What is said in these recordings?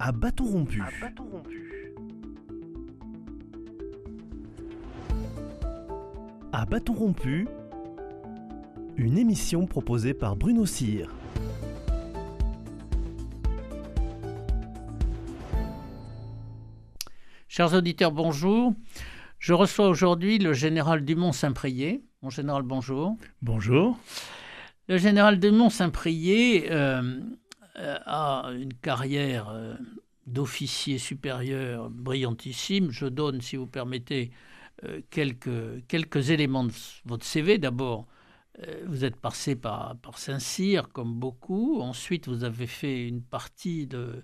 À bâton rompu. À bâton rompu, une émission proposée par Bruno Cyr. Chers auditeurs, bonjour. Je reçois aujourd'hui le général Dumont-Saint-Priest. Mon général, bonjour. Bonjour. Le général Dumont-Saint-Priest a une carrière d'officier supérieur brillantissime. Je donne, si vous permettez, quelques éléments de votre CV. D'abord, vous êtes passé par Saint-Cyr, comme beaucoup. Ensuite, vous avez fait une partie de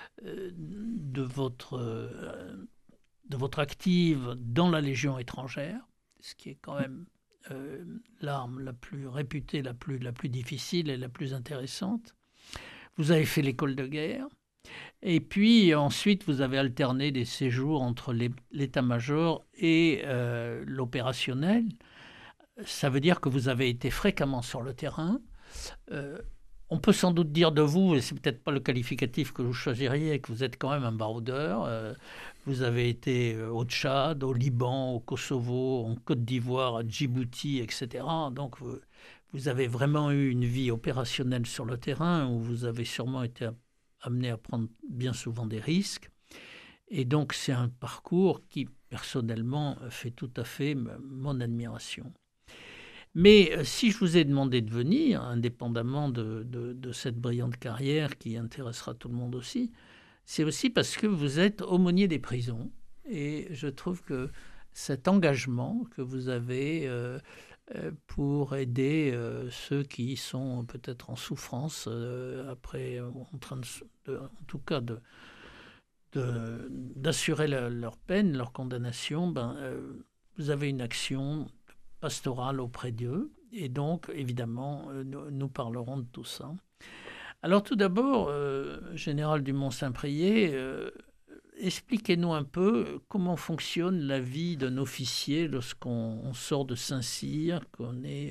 votre active dans la Légion étrangère, ce qui est quand même l'arme la plus réputée, la plus difficile et la plus intéressante. Vous avez fait l'école de guerre. Et puis ensuite, vous avez alterné des séjours entre l'état-major et l'opérationnel. Ça veut dire que vous avez été fréquemment sur le terrain. On peut sans doute dire de vous, et c'est peut-être pas le qualificatif que vous choisiriez, que vous êtes quand même un baroudeur. Vous avez été au Tchad, au Liban, au Kosovo, en Côte d'Ivoire, à Djibouti, etc. Donc vous avez vraiment eu une vie opérationnelle sur le terrain où vous avez sûrement été amené à prendre bien souvent des risques. Et donc c'est un parcours qui, personnellement, fait tout à fait mon admiration. Mais si je vous ai demandé de venir, indépendamment de cette brillante carrière qui intéressera tout le monde aussi, c'est aussi parce que vous êtes aumônier des prisons. Et je trouve que cet engagement que vous avez pour aider ceux qui sont peut-être en souffrance, après, en train en tout cas d'assurer leur peine, leur condamnation, vous avez une action pastorale auprès d'eux. Et donc, évidemment, nous parlerons de tout ça. Alors tout d'abord, général Dumont-Saint-Priest, expliquez-nous un peu comment fonctionne la vie d'un officier lorsqu'on sort de Saint-Cyr, qu'on est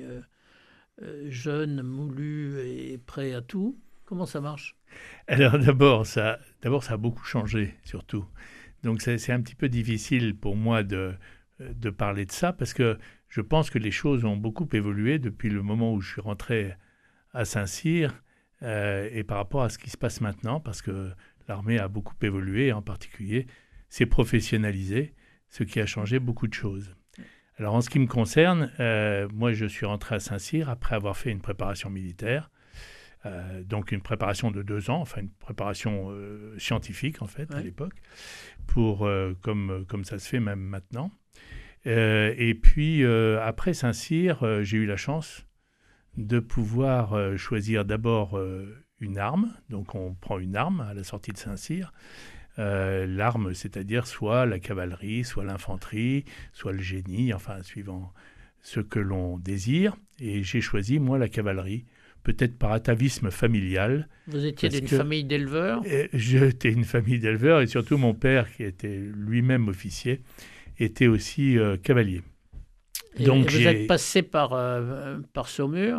jeune, moulu et prêt à tout. Comment ça marche ? Alors d'abord, ça a beaucoup changé, surtout. Donc c'est un petit peu difficile pour moi de parler de ça, parce que je pense que les choses ont beaucoup évolué depuis le moment où je suis rentré à Saint-Cyr et par rapport à ce qui se passe maintenant, parce que l'armée a beaucoup évolué, en particulier s'est professionnalisée, ce qui a changé beaucoup de choses. Alors en ce qui me concerne, moi je suis rentré à Saint-Cyr après avoir fait une préparation militaire, donc une préparation de 2 ans, enfin une préparation scientifique en fait, à l'époque, pour, comme ça se fait même maintenant. Et puis après Saint-Cyr, j'ai eu la chance de pouvoir choisir d'abord une arme. Donc on prend une arme à la sortie de Saint-Cyr. L'arme, c'est-à-dire soit la cavalerie, soit l'infanterie, soit le génie, enfin suivant ce que l'on désire. Et j'ai choisi, moi, la cavalerie, peut-être par atavisme familial. Vous étiez d'une famille d'éleveurs ? J'étais une famille d'éleveurs, et surtout mon père, qui était lui-même officier, était aussi cavalier. Donc vous êtes passé par Saumur ?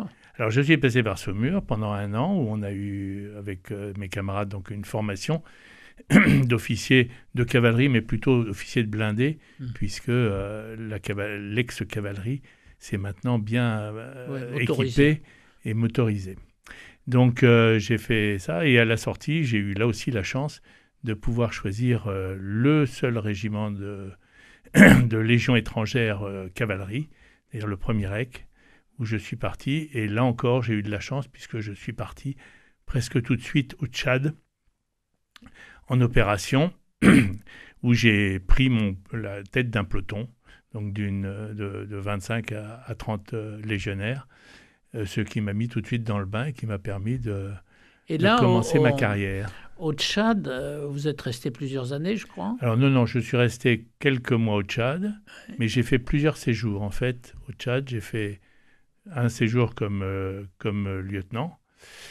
Alors je suis passé par Saumur pendant 1 an, où on a eu, avec mes camarades, donc une formation d'officier de cavalerie, mais plutôt d'officier de blindé, puisque l'ex-cavalerie, c'est maintenant bien équipé et motorisé. Donc j'ai fait ça, et à la sortie, j'ai eu là aussi la chance de pouvoir choisir le seul régiment de Légion étrangère cavalerie, c'est-à-dire le premier REC, où je suis parti. Et là encore, j'ai eu de la chance, puisque je suis parti presque tout de suite au Tchad, en opération, où j'ai pris la tête d'un peloton, donc de 25 à 30 légionnaires, ce qui m'a mis tout de suite dans le bain et qui m'a permis de commencer ma carrière. Au Tchad, vous êtes resté plusieurs années, je crois. Alors non, je suis resté quelques mois au Tchad, mais j'ai fait plusieurs séjours. En fait, au Tchad, j'ai fait un séjour comme lieutenant,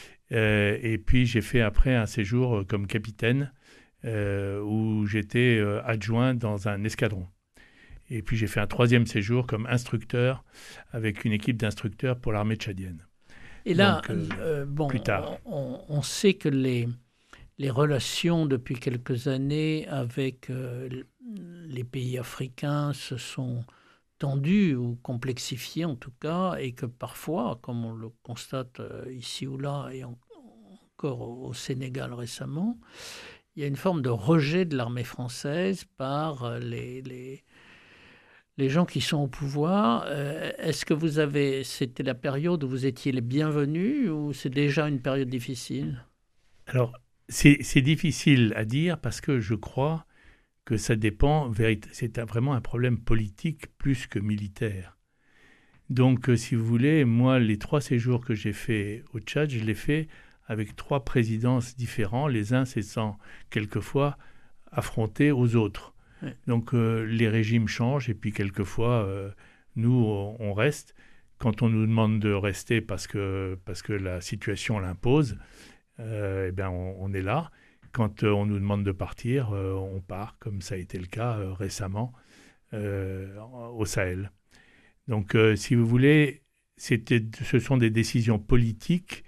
et puis j'ai fait après un séjour comme capitaine, où j'étais adjoint dans un escadron. Et puis j'ai fait un 3e séjour comme instructeur avec une équipe d'instructeurs pour l'armée tchadienne. Et là, Donc, plus tard. On sait que les les relations depuis quelques années avec les pays africains se sont tendues ou complexifiées en tout cas, et que parfois, comme on le constate ici ou là, et encore au Sénégal récemment, il y a une forme de rejet de l'armée française par les gens qui sont au pouvoir. Est-ce que c'était la période où vous étiez les bienvenus, ou c'est déjà une période difficile? Alors, c'est difficile à dire parce que je crois que ça dépend, c'est vraiment un problème politique plus que militaire. Donc, si vous voulez, moi, les 3 séjours que j'ai faits au Tchad, je les fais avec 3 présidences différents, les uns s'étant quelquefois affrontés aux autres. Ouais. Donc, les régimes changent et puis quelquefois, nous, on reste. Quand on nous demande de rester parce que la situation l'impose, eh bien, on est là. Quand on nous demande de partir, on part, comme ça a été le cas récemment au Sahel. Donc, si vous voulez, ce sont des décisions politiques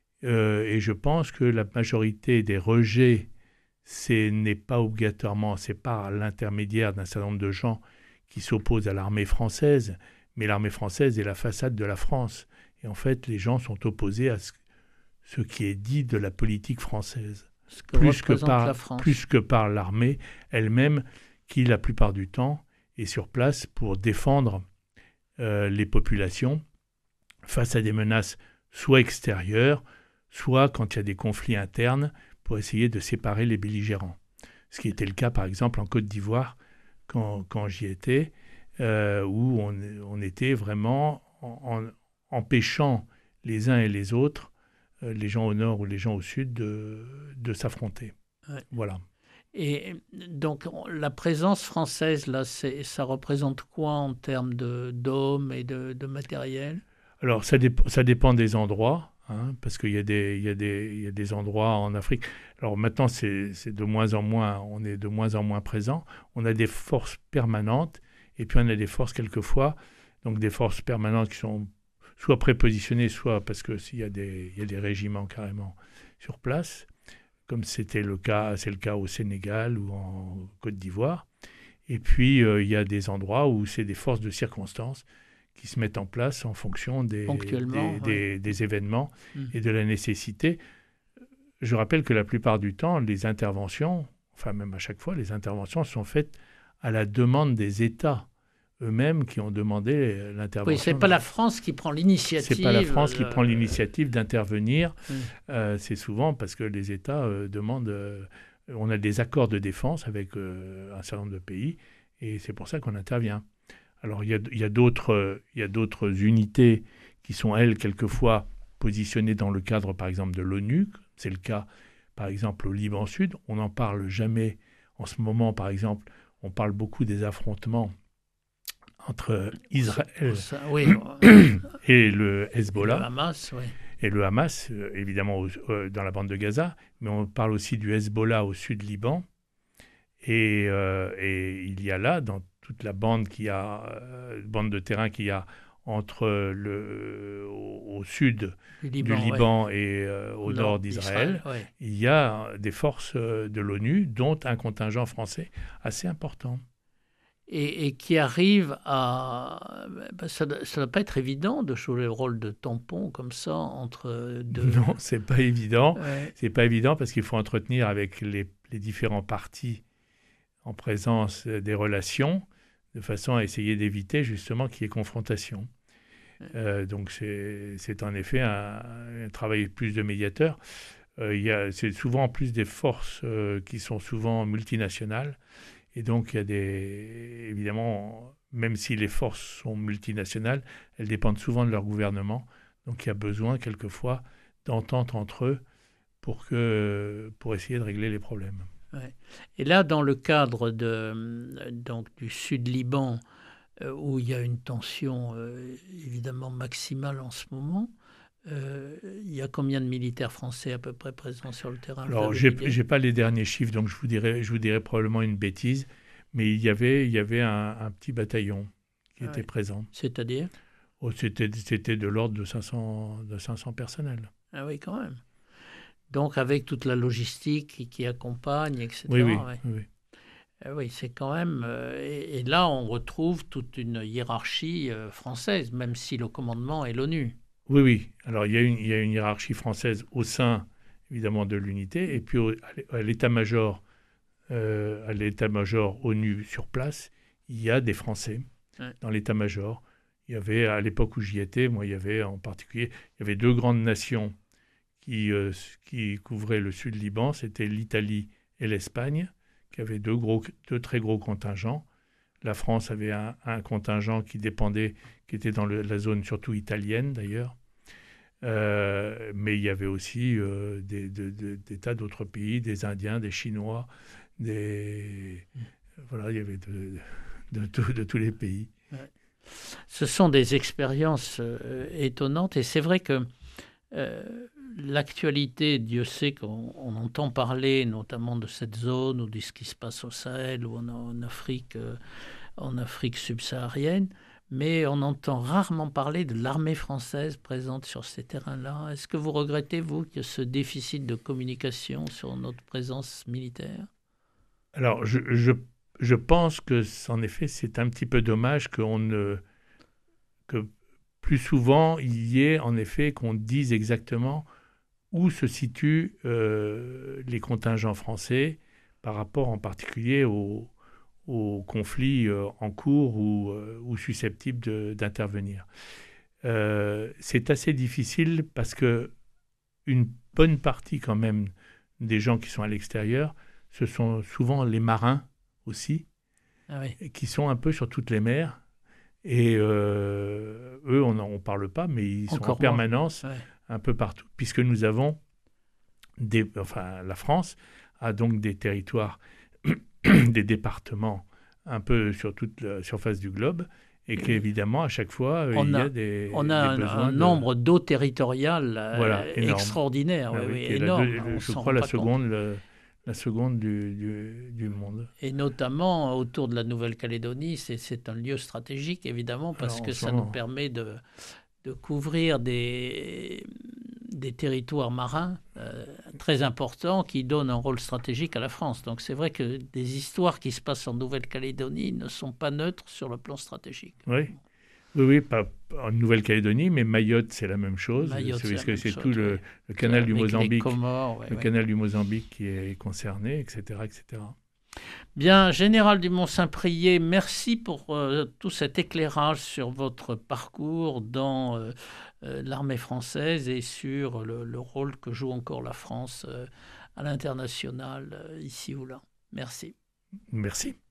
et je pense que la majorité des rejets, n'est pas obligatoirement, c'est par l'intermédiaire d'un certain nombre de gens qui s'opposent à l'armée française, mais l'armée française est la façade de la France. Et en fait, les gens sont opposés à ce qui est dit de la politique française. Plus que par l'armée elle-même, qui la plupart du temps est sur place pour défendre les populations face à des menaces soit extérieures, soit quand il y a des conflits internes pour essayer de séparer les belligérants. Ce qui était le cas par exemple en Côte d'Ivoire quand j'y étais, où on était vraiment en empêchant les uns et les autres, les gens au nord ou les gens au sud, de s'affronter. Ouais. Voilà. Et donc, la présence française, là, ça représente quoi en termes d'hommes et de matériel? Alors, ça dépend des endroits, hein, parce qu'il y a des endroits en Afrique. Alors maintenant, c'est de moins en moins, on est de moins en moins présent. On a des forces permanentes, et puis on a des forces quelquefois, donc des forces permanentes qui sont soit prépositionnés, soit parce qu'il y a des régiments carrément sur place, comme c'est le cas au Sénégal ou en Côte d'Ivoire. Et puis, il y a des endroits où c'est des forces de circonstance qui se mettent en place en fonction des événements et de la nécessité. Je rappelle que la plupart du temps, les interventions, enfin même à chaque fois, les interventions sont faites à la demande des États eux-mêmes qui ont demandé l'intervention. Oui, ce n'est pas la France qui prend l'initiative. Ce n'est pas la France qui prend l'initiative d'intervenir. C'est souvent parce que les États demandent... on a des accords de défense avec un certain nombre de pays et c'est pour ça qu'on intervient. Alors, il y a d'autres unités qui sont, elles, quelquefois positionnées dans le cadre, par exemple, de l'ONU. C'est le cas, par exemple, au Liban Sud. On n'en parle jamais. En ce moment, par exemple, on parle beaucoup des affrontements entre Israël et le Hezbollah. Et le Hamas, oui. Et le Hamas, évidemment, dans la bande de Gaza. Mais on parle aussi du Hezbollah au sud Liban. Et il y a là, dans toute la bande bande de terrain qu'il y a au sud du Liban et au nord d'Israël, il y a des forces de l'ONU, dont un contingent français assez important. Et qui arrive à... ça ne doit pas être évident de jouer le rôle de tampon comme ça entre deux... Non, c'est pas évident. Ouais. C'est pas évident parce qu'il faut entretenir avec les différents partis en présence des relations, de façon à essayer d'éviter justement qu'il y ait confrontation. Donc c'est en effet un travail plus de médiateur. C'est souvent plus des forces qui sont souvent multinationales. Et donc il y a évidemment, même si les forces sont multinationales, elles dépendent souvent de leur gouvernement. Donc il y a besoin quelquefois d'entente entre eux pour essayer de régler les problèmes. Ouais. Et là, dans le cadre du Sud-Liban, où il y a une tension évidemment maximale en ce moment, il y a combien de militaires français à peu près présents sur le terrain? Alors, je n'ai pas les derniers chiffres, donc je vous dirais probablement une bêtise, mais il y avait un petit bataillon qui était présent. C'est-à-dire? C'était de l'ordre de 500 personnels. Ah oui, quand même. Donc avec toute la logistique qui accompagne, etc. Oui, oui, Ouais. oui. Oui, c'est quand même... et là, on retrouve toute une hiérarchie française, même si le commandement est l'ONU. Oui, oui. Alors, il y a une hiérarchie française au sein, évidemment, de l'unité, et puis à l'état-major ONU sur place, il y a des Français dans l'état-major. Il y avait, à l'époque où j'y étais, moi, il y avait en particulier, il y avait deux grandes nations qui couvraient le sud Liban, c'était l'Italie et l'Espagne, qui avaient deux très gros contingents. La France avait un contingent qui était dans la zone surtout italienne d'ailleurs. Mais il y avait aussi des tas d'autres pays, des Indiens, des Chinois, voilà, il y avait de tous les pays. Ouais. Ce sont des expériences étonnantes et c'est vrai que l'actualité, Dieu sait qu'on entend parler notamment de cette zone ou de ce qui se passe au Sahel ou en Afrique subsaharienne, mais on entend rarement parler de l'armée française présente sur ces terrains-là. Est-ce que vous regrettez, vous, qu'il y ait ce déficit de communication sur notre présence militaire? Alors, je pense que, en effet, c'est un petit peu dommage que plus souvent, il y ait, en effet, qu'on dise exactement où se situent les contingents français par rapport en particulier aux conflits en cours ou susceptibles d'intervenir. C'est assez difficile parce que une bonne partie quand même des gens qui sont à l'extérieur, ce sont souvent les marins aussi, qui sont un peu sur toutes les mers. Et eux, on n'en parle pas, mais ils sont en permanence un peu partout, puisque nous avons la France a donc des territoires, des départements un peu sur toute la surface du globe, et qu'évidemment, à chaque fois, il y a des besoins un nombre d'eaux territoriales extraordinaire, énorme. Je crois la seconde du monde. Et notamment autour de la Nouvelle-Calédonie, c'est un lieu stratégique, évidemment, parce que ça nous permet de couvrir des territoires marins très importants qui donnent un rôle stratégique à la France. Donc c'est vrai que des histoires qui se passent en Nouvelle-Calédonie ne sont pas neutres sur le plan stratégique. Oui, pas en Nouvelle-Calédonie, mais Mayotte, c'est la même chose. C'est tout le canal du Mozambique, canal du Mozambique qui est concerné, etc., etc. Bien, Général Dumont-Saint-Priest, merci pour tout cet éclairage sur votre parcours dans l'armée française et sur le rôle que joue encore la France à l'international, ici ou là. Merci. Merci.